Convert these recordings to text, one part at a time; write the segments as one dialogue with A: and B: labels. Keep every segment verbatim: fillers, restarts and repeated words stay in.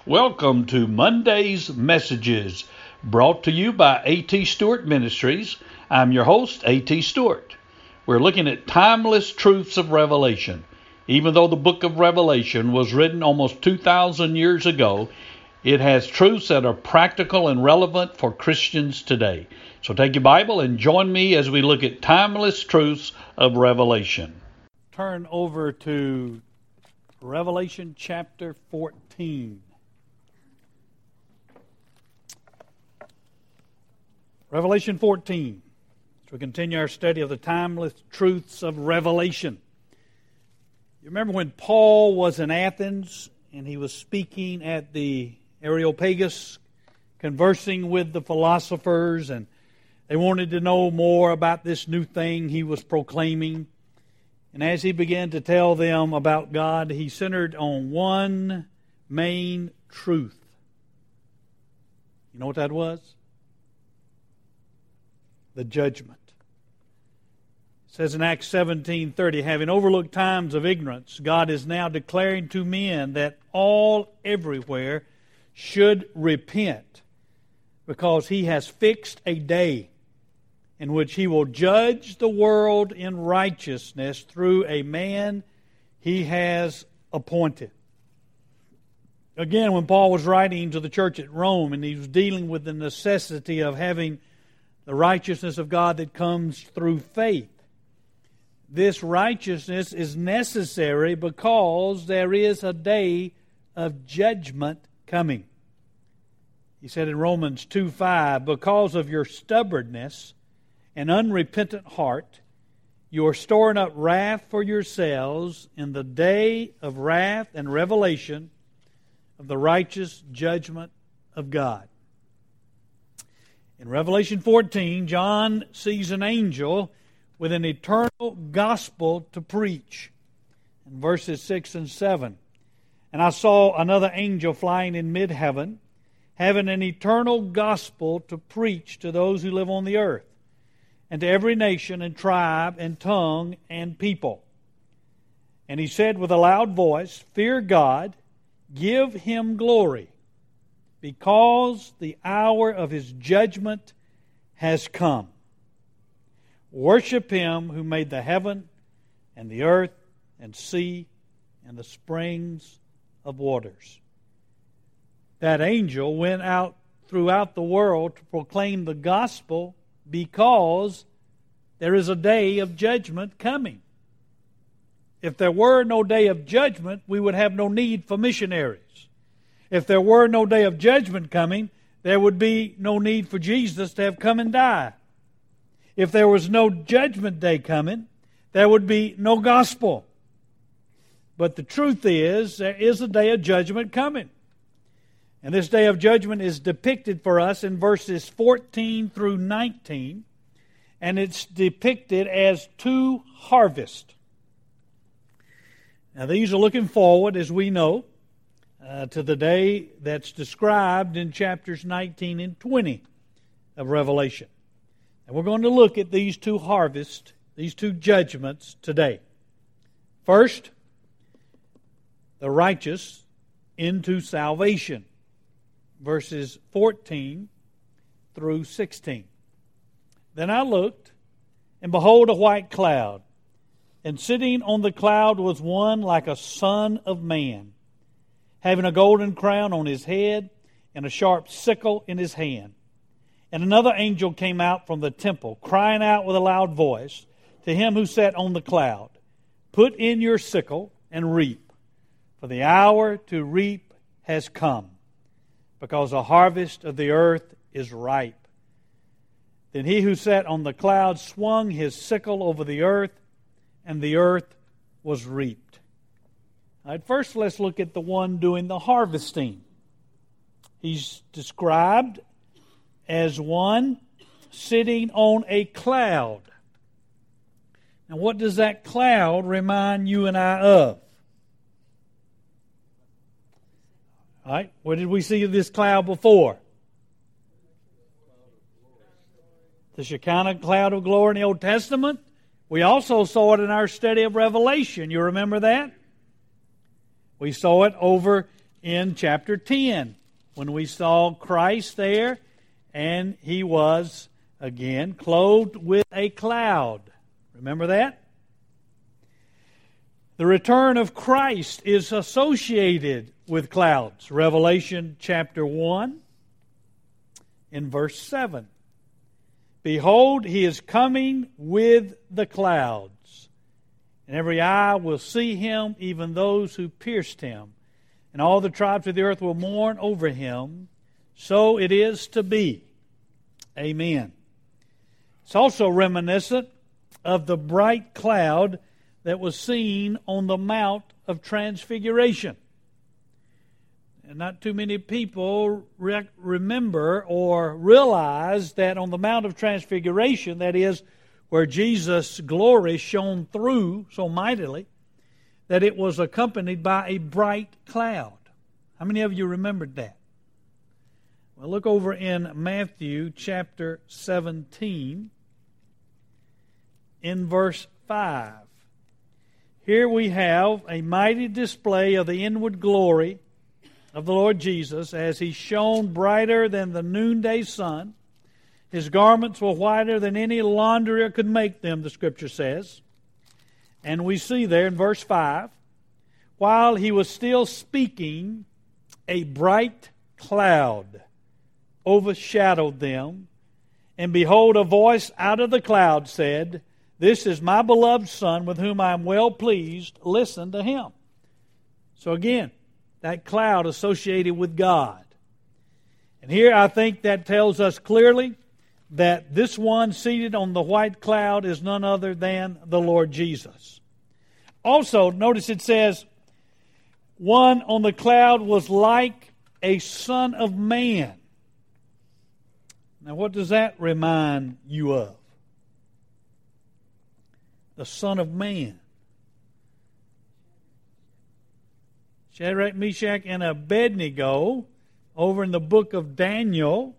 A: Welcome to Monday's Messages, brought to you by A T Stewart Ministries. I'm your host, A T Stewart. We're looking at timeless truths of Revelation. Even though the book of Revelation was written almost two thousand years ago, it has truths that are practical and relevant for Christians today. So take your Bible and join me as we look at timeless truths of Revelation. Turn over to Revelation chapter fourteen. Revelation fourteen. As we continue our study of the timeless truths of Revelation. You remember when Paul was in Athens and he was speaking at the Areopagus, conversing with the philosophers, and they wanted to know more about this new thing he was proclaiming. And as he began to tell them about God, he centered on one main truth. You know what that was? The judgment. It says in Acts seventeen thirty, having overlooked times of ignorance, God is now declaring to men that all everywhere should repent, because He has fixed a day in which He will judge the world in righteousness through a man He has appointed. Again, when Paul was writing to the church at Rome and he was dealing with the necessity of having the righteousness of God that comes through faith, this righteousness is necessary because there is a day of judgment coming. He said in Romans two five, because of your stubbornness and unrepentant heart, you are storing up wrath for yourselves in the day of wrath and revelation of the righteous judgment of God. In Revelation fourteen, John sees an angel with an eternal gospel to preach. In verses six and seven, and I saw another angel flying in mid-heaven, having an eternal gospel to preach to those who live on the earth, and to every nation and tribe and tongue and people. And he said with a loud voice, fear God, give Him glory, because the hour of His judgment has come. Worship Him who made the heaven and the earth and sea and the springs of waters. That angel went out throughout the world to proclaim the gospel, because there is a day of judgment coming. If there were no day of judgment, we would have no need for missionaries. If there were no day of judgment coming, there would be no need for Jesus to have come and die. If there was no judgment day coming, there would be no gospel. But the truth is, there is a day of judgment coming. And this day of judgment is depicted for us in verses fourteen through nineteen. And it's depicted as two harvests. Now these are looking forward, as we know, uh, to the day that's described in chapters nineteen and twenty of Revelation. And we're going to look at these two harvests, these two judgments today. First, the righteous into salvation. Verses fourteen through sixteen. Then I looked, and behold, a white cloud. And sitting on the cloud was one like a son of man, having a golden crown on his head and a sharp sickle in his hand. And another angel came out from the temple, crying out with a loud voice to him who sat on the cloud, put in your sickle and reap, for the hour to reap has come, because the harvest of the earth is ripe. Then he who sat on the cloud swung his sickle over the earth, and the earth was reaped. All right, first let's look at the one doing the harvesting. He's described as one sitting on a cloud. Now what does that cloud remind you and I of? All right, what did we see of this cloud before? The Shekinah cloud of glory in the Old Testament. We also saw it in our study of Revelation. You remember that? We saw it over in chapter ten, when we saw Christ there, and He was, again, clothed with a cloud. Remember that? The return of Christ is associated with clouds. Revelation chapter one, in verse seven. Behold, He is coming with the clouds, and every eye will see Him, even those who pierced Him. And all the tribes of the earth will mourn over Him. So it is to be. Amen. It's also reminiscent of the bright cloud that was seen on the Mount of Transfiguration. And not too many people re- remember or realize that on the Mount of Transfiguration, that is, where Jesus' glory shone through so mightily, that it was accompanied by a bright cloud. How many of you remembered that? Well, look over in Matthew chapter seventeen, in verse five. Here we have a mighty display of the inward glory of the Lord Jesus as He shone brighter than the noonday sun. His garments were whiter than any launderer could make them, the Scripture says. And we see there in verse five, while He was still speaking, a bright cloud overshadowed them. And behold, a voice out of the cloud said, This is my beloved Son, with whom I am well pleased. Listen to Him. So again, that cloud associated with God. And here I think that tells us clearly that this one seated on the white cloud is none other than the Lord Jesus. Also, notice it says, one on the cloud was like a son of man. Now, what does that remind you of? The Son of Man. Shadrach, Meshach, and Abednego, over in the book of Daniel.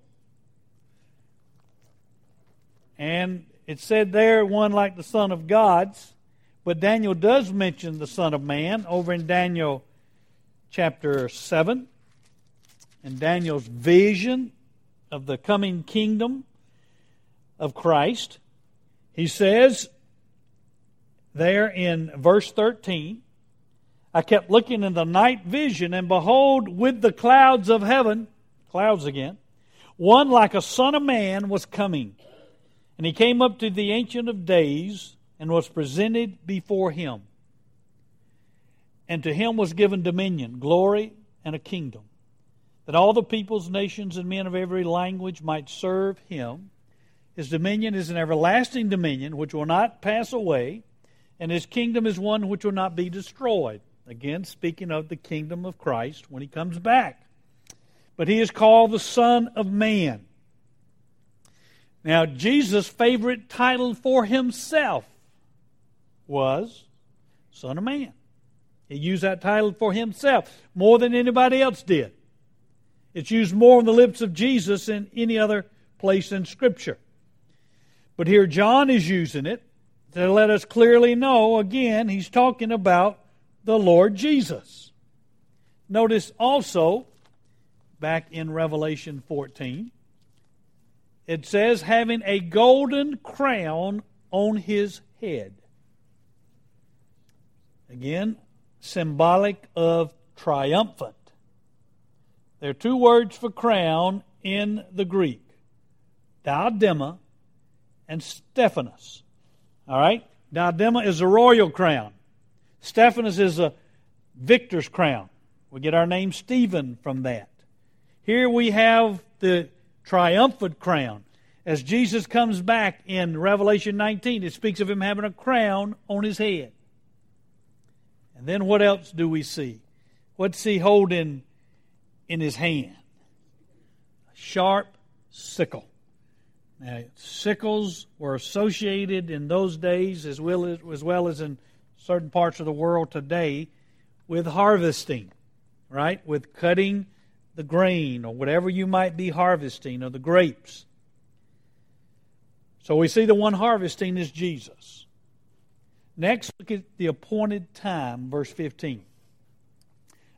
A: And it said there, one like the Son of God's. But Daniel does mention the Son of Man over in Daniel chapter seven. And Daniel's vision of the coming kingdom of Christ. He says there in verse thirteen, I kept looking in the night vision, and behold, with the clouds of heaven, clouds again, one like a son of man was coming. And he came up to the Ancient of Days and was presented before Him. And to Him was given dominion, glory, and a kingdom, that all the peoples, nations, and men of every language might serve Him. His dominion is an everlasting dominion which will not pass away, and His kingdom is one which will not be destroyed. Again, speaking of the kingdom of Christ when He comes back. But He is called the Son of Man. Now, Jesus' favorite title for Himself was Son of Man. He used that title for Himself more than anybody else did. It's used more on the lips of Jesus than any other place in Scripture. But here John is using it to let us clearly know, again, he's talking about the Lord Jesus. Notice also, back in Revelation fourteen, it says, having a golden crown on His head. Again, symbolic of triumphant. There are two words for crown in the Greek. Diadema and Stephanos. All right? Diadema is a royal crown. Stephanos is a victor's crown. We get our name Stephen from that. Here we have the triumphant crown. As Jesus comes back in Revelation nineteen, it speaks of Him having a crown on His head. And then what else do we see? What's He holding in His hand? A sharp sickle. Now, sickles were associated in those days, as well as, as well as in certain parts of the world today, with harvesting, right? With cutting the grain or whatever you might be harvesting, or the grapes. So we see the one harvesting is Jesus. Next, look at the appointed time, verse fifteen.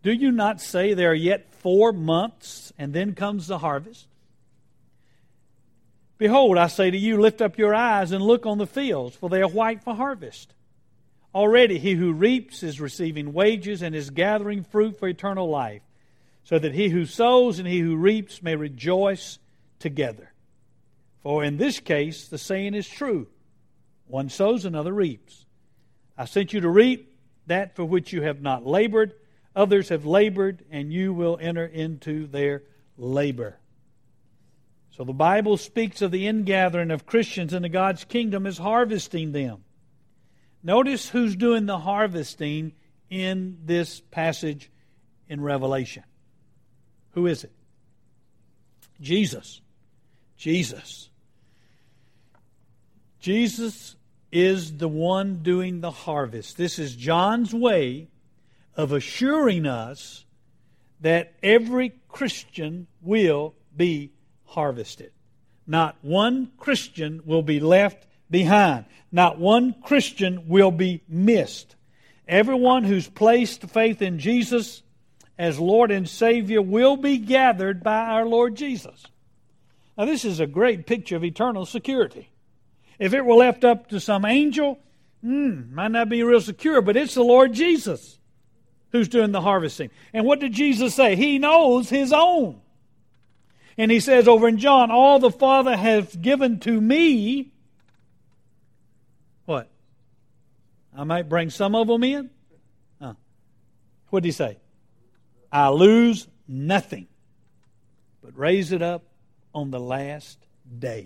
A: Do you not say there are yet four months, and then comes the harvest? Behold, I say to you, lift up your eyes and look on the fields, for they are white for harvest. Already he who reaps is receiving wages and is gathering fruit for eternal life, so that he who sows and he who reaps may rejoice together. For in this case the saying is true, one sows, another reaps. I sent you to reap that for which you have not labored. Others have labored, and you will enter into their labor. So the Bible speaks of the ingathering of Christians into God's kingdom as harvesting them. Notice who's doing the harvesting in this passage in Revelation. Who is it? Jesus. Jesus. Jesus is the one doing the harvest. This is John's way of assuring us that every Christian will be harvested. Not one Christian will be left behind. Not one Christian will be missed. Everyone who's placed faith in Jesus as Lord and Savior will be gathered by our Lord Jesus. Now this is a great picture of eternal security. If it were left up to some angel, hmm, might not be real secure, but it's the Lord Jesus who's doing the harvesting. And what did Jesus say? He knows His own. And He says over in John, all the Father has given to me, what? I might bring some of them in? Huh. What did He say? I lose nothing, but raise it up on the last day.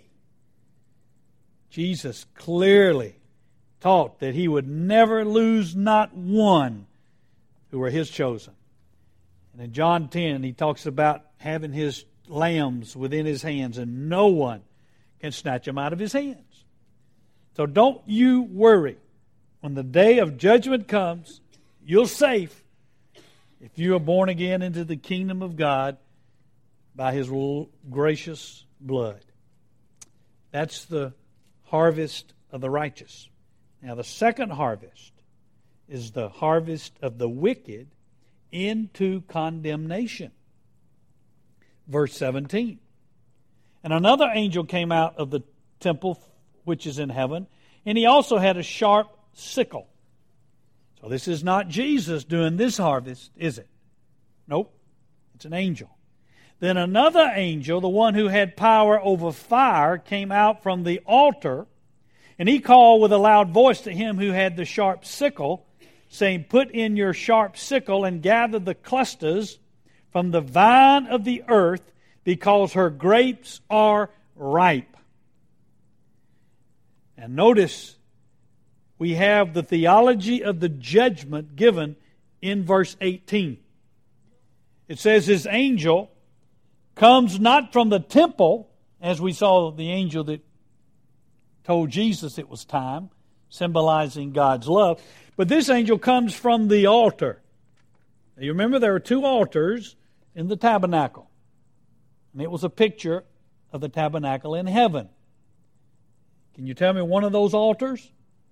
A: Jesus clearly taught that He would never lose not one who were His chosen. And in John ten, He talks about having His lambs within His hands, and no one can snatch them out of His hands. So don't you worry. When the day of judgment comes, you're safe if you are born again into the kingdom of God by His gracious blood. That's the harvest of the righteous. Now the second harvest is the harvest of the wicked into condemnation. Verse seventeen. And another angel came out of the temple which is in heaven, and he also had a sharp sickle. So this is not Jesus doing this harvest, is it? Nope. It's an angel. Then another angel, the one who had power over fire, came out from the altar, and he called with a loud voice to him who had the sharp sickle, saying, put in your sharp sickle and gather the clusters from the vine of the earth, because her grapes are ripe. And notice, we have the theology of the judgment given in verse eighteen. It says, his angel comes not from the temple, as we saw the angel that told Jesus it was time, symbolizing God's love, but this angel comes from the altar. Now, you remember there are two altars in the tabernacle, and it was a picture of the tabernacle in heaven. Can you tell me one of those altars?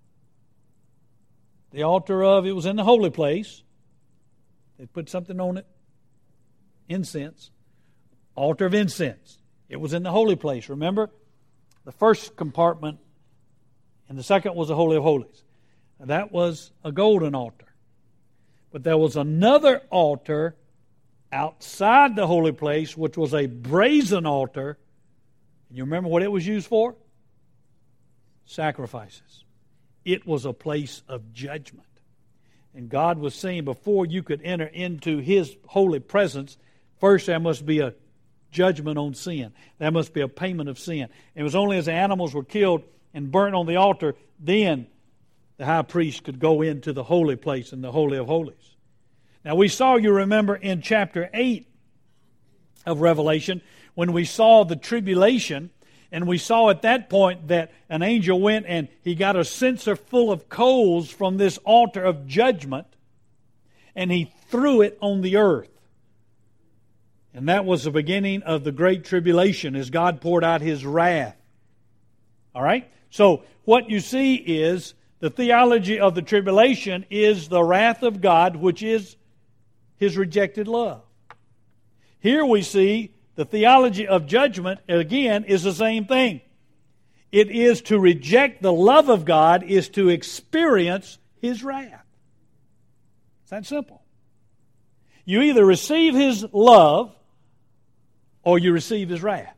A: The altar of, it was in the holy place. They put something on it. Incense. Altar of incense. It was in the holy place. Remember? The first compartment and the second was the Holy of Holies. Now, that was a golden altar. But there was another altar outside the holy place, which was a brazen altar. And you remember what it was used for? Sacrifices. It was a place of judgment. And God was saying, before you could enter into His holy presence, first there must be a judgment on sin. There must be a payment of sin. It was only as the animals were killed and burnt on the altar, then the high priest could go into the holy place in the Holy of Holies. Now we saw, you remember, in chapter eight of Revelation, when we saw the tribulation, and we saw at that point that an angel went and he got a censer full of coals from this altar of judgment, and he threw it on the earth. And that was the beginning of the great tribulation as God poured out His wrath. All right? So what you see is the theology of the tribulation is the wrath of God, which is His rejected love. Here we see the theology of judgment, again, is the same thing. It is to reject the love of God, is to experience His wrath. It's that simple. You either receive His love or you receive His wrath.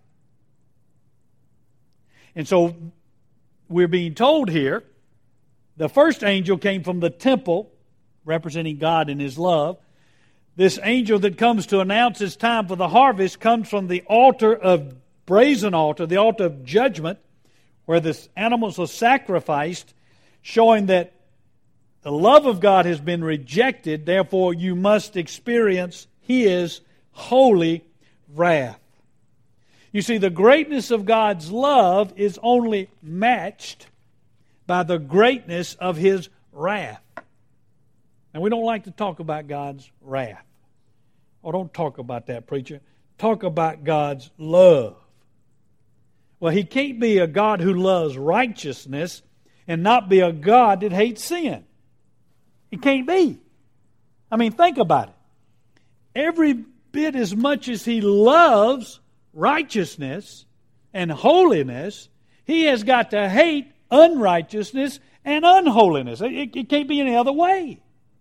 A: And so we're being told here, the first angel came from the temple, representing God and His love. This angel that comes to announce it's time for the harvest comes from the altar of brazen altar, the altar of judgment, where the animals are sacrificed, showing that the love of God has been rejected, therefore you must experience His holy wrath. You see, the greatness of God's love is only matched by the greatness of His wrath. And we don't like to talk about God's wrath. Oh, don't talk about that, preacher. Talk about God's love. Well, He can't be a God who loves righteousness and not be a God that hates sin. He can't be. I mean, think about it. Every bit as much as He loves righteousness and holiness, He has got to hate unrighteousness and unholiness. It, it can't be any other way.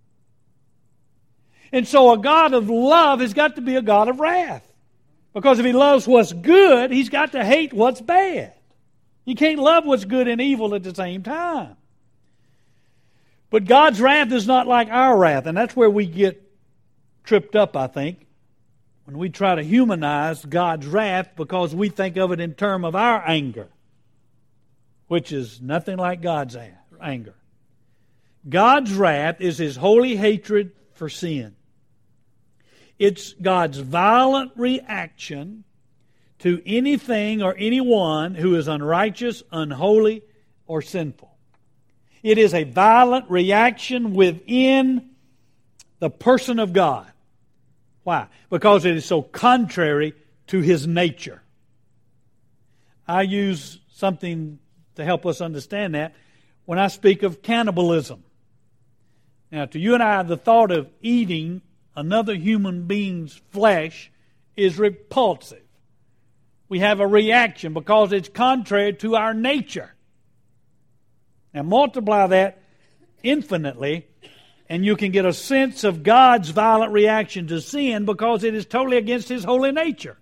A: And so a God of love has got to be a God of wrath. Because if He loves what's good, He's got to hate what's bad. You can't love what's good and evil at the same time. But God's wrath is not like our wrath, and that's where we get tripped up, I think, when we try to humanize God's wrath because we think of it in terms of our anger, which is nothing like God's anger. God's wrath is His holy hatred for sin. It's God's violent reaction to anything or anyone who is unrighteous, unholy, or sinful. It is a violent reaction within the person of God. Why? Because it is so contrary to His nature. I use something to help us understand that when I speak of cannibalism. Now, to you and I, the thought of eating another human being's flesh is repulsive. We have a reaction because it's contrary to our nature. Now, multiply that infinitely, and you can get a sense of God's violent reaction to sin because it is totally against His holy nature.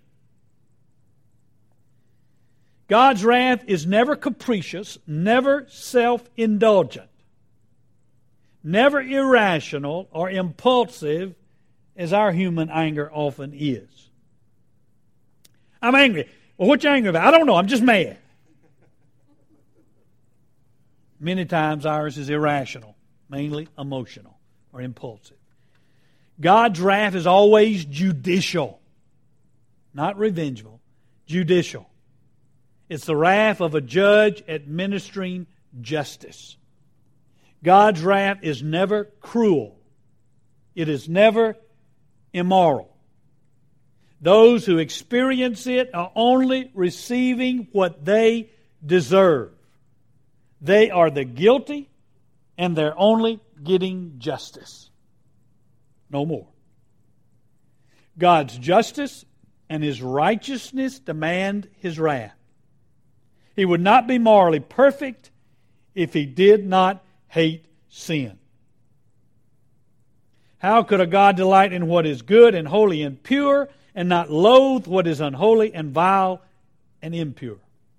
A: God's wrath is never capricious, never self-indulgent, never irrational or impulsive as our human anger often is. I'm angry. Well, what you angry about? I don't know. I'm just mad. Many times ours is irrational, mainly emotional or impulsive. God's wrath is always judicial, not revengeful, judicial. It's the wrath of a judge administering justice. God's wrath is never cruel. It is never immoral. Those who experience it are only receiving what they deserve. They are the guilty, and they're only getting justice. No more. God's justice and His righteousness demand His wrath. He would not be morally perfect if He did not hate sin. How could a God delight in what is good and holy and pure and not loathe what is unholy and vile and impure?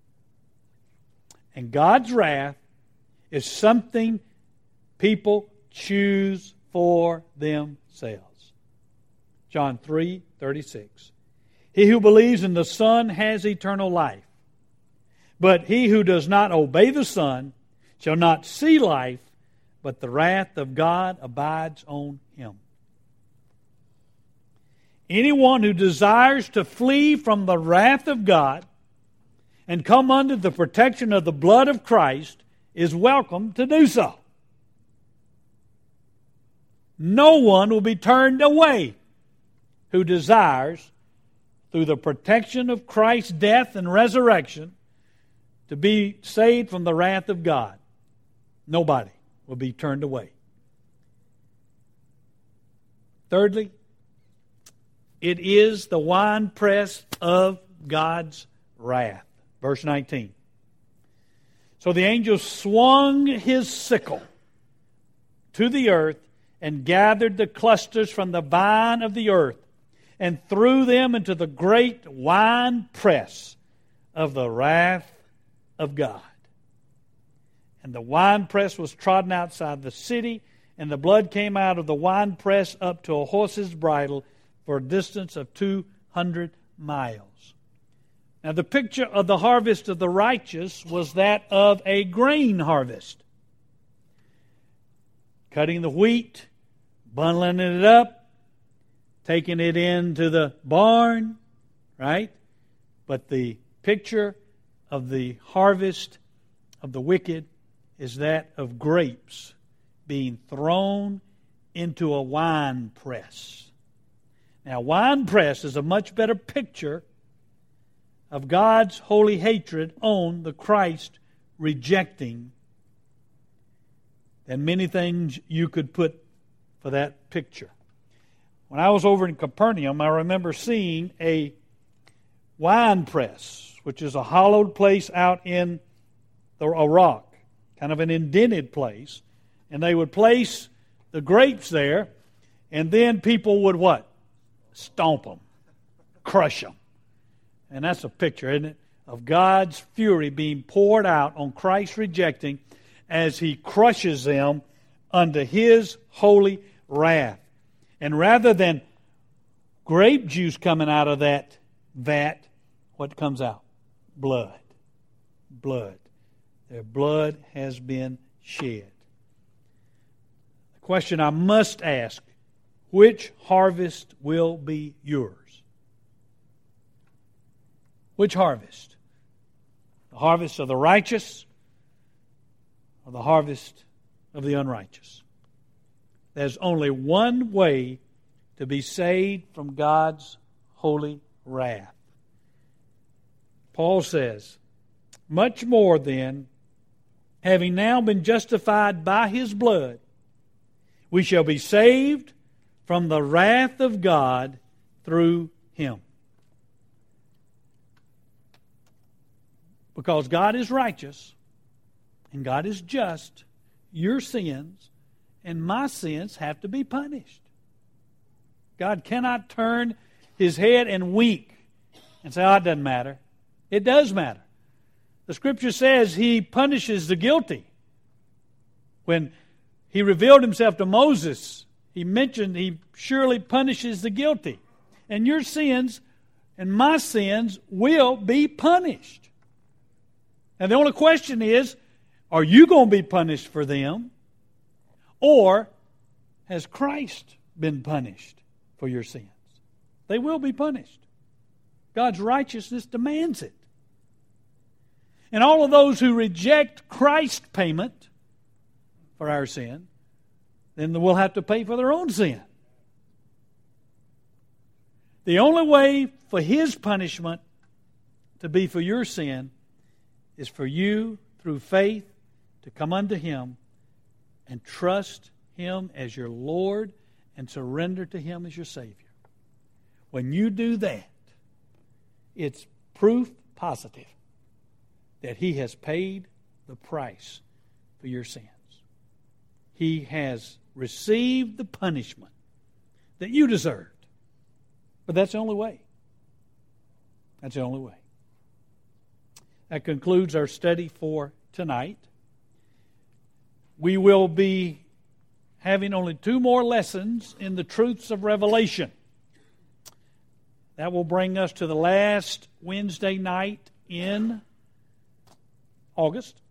A: And God's wrath is something people choose for themselves. John three thirty-six. He who believes in the Son has eternal life. But he who does not obey the Son shall not see life, but the wrath of God abides on him. Anyone who desires to flee from the wrath of God and come under the protection of the blood of Christ is welcome to do so. No one will be turned away who desires, through the protection of Christ's death and resurrection, to be saved from the wrath of God. Nobody will be turned away. Thirdly, It is the winepress of God's wrath. Verse nineteen. So the angel swung his sickle to the earth and gathered the clusters from the vine of the earth and threw them into the great winepress of the wrath of God. And the winepress was trodden outside the city, and the blood came out of the winepress up to a horse's bridle for a distance of two hundred miles. Now the picture of the harvest of the righteous was that of a grain harvest. Cutting the wheat, bundling it up, taking it into the barn, right? But the picture of the harvest of the wicked is that of grapes being thrown into a wine press. Now, wine press is a much better picture of God's holy hatred on the Christ rejecting than many things you could put for that picture. When I was over in Capernaum, I remember seeing a wine press, which is a hollowed place out in the, a rock, kind of an indented place, and they would place the grapes there, and then people would what? Stomp them, crush them. And that's a picture, isn't it, of God's fury being poured out on Christ rejecting as He crushes them under His holy wrath. And rather than grape juice coming out of that vat, what comes out? Blood. Blood. Their blood has been shed. The question I must ask, which harvest will be yours? Which harvest? The harvest of the righteous or the harvest of the unrighteous? There's only one way to be saved from God's holy wrath. Paul says, much more then, having now been justified by His blood, we shall be saved from the wrath of God through Him. Because God is righteous and God is just, your sins and my sins have to be punished. God cannot turn His head and wink and say, oh, it doesn't matter. It does matter. The Scripture says He punishes the guilty. When He revealed Himself to Moses, He mentioned He surely punishes the guilty. And your sins and my sins will be punished. And the only question is, are you going to be punished for them? Or has Christ been punished for your sins? They will be punished. God's righteousness demands it. And all of those who reject Christ's payment for our sin, then we'll have to pay for their own sin. The only way for His punishment to be for your sin is for you, through faith, to come unto Him and trust Him as your Lord and surrender to Him as your Savior. When you do that, it's proof positive that He has paid the price for your sins. He has received the punishment that you deserved. But that's the only way. That's the only way. That concludes our study for tonight. We will be having only two more lessons in the truths of Revelation. That will bring us to the last Wednesday night in August.